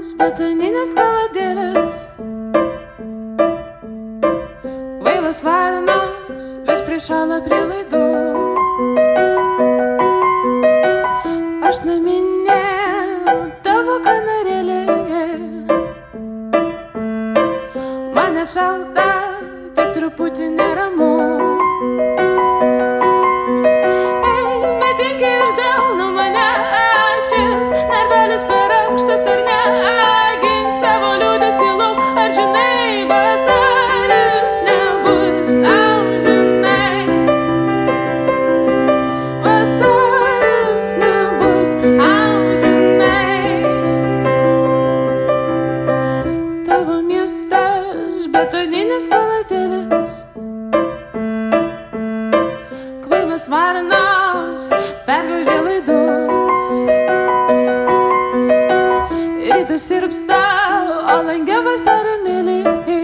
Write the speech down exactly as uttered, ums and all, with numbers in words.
betoninės kaladėlės, kvailos varnos vis prišala prie laidų. Aš naminė tavo kanarėlė, mane šalta, tik truputį neramu. Ei, bet iki išdauna mane šis narvelis per aukštas ar ne, gink savo liūdesį lauk, ar žinai, vasaris nebus amžinai. Vasaris nebus amžinai. Tavo miestas betoninis kaladėlės, kvailas varnos pergraužė laidus. Rytas sirpsta, o lange vasarą mėly.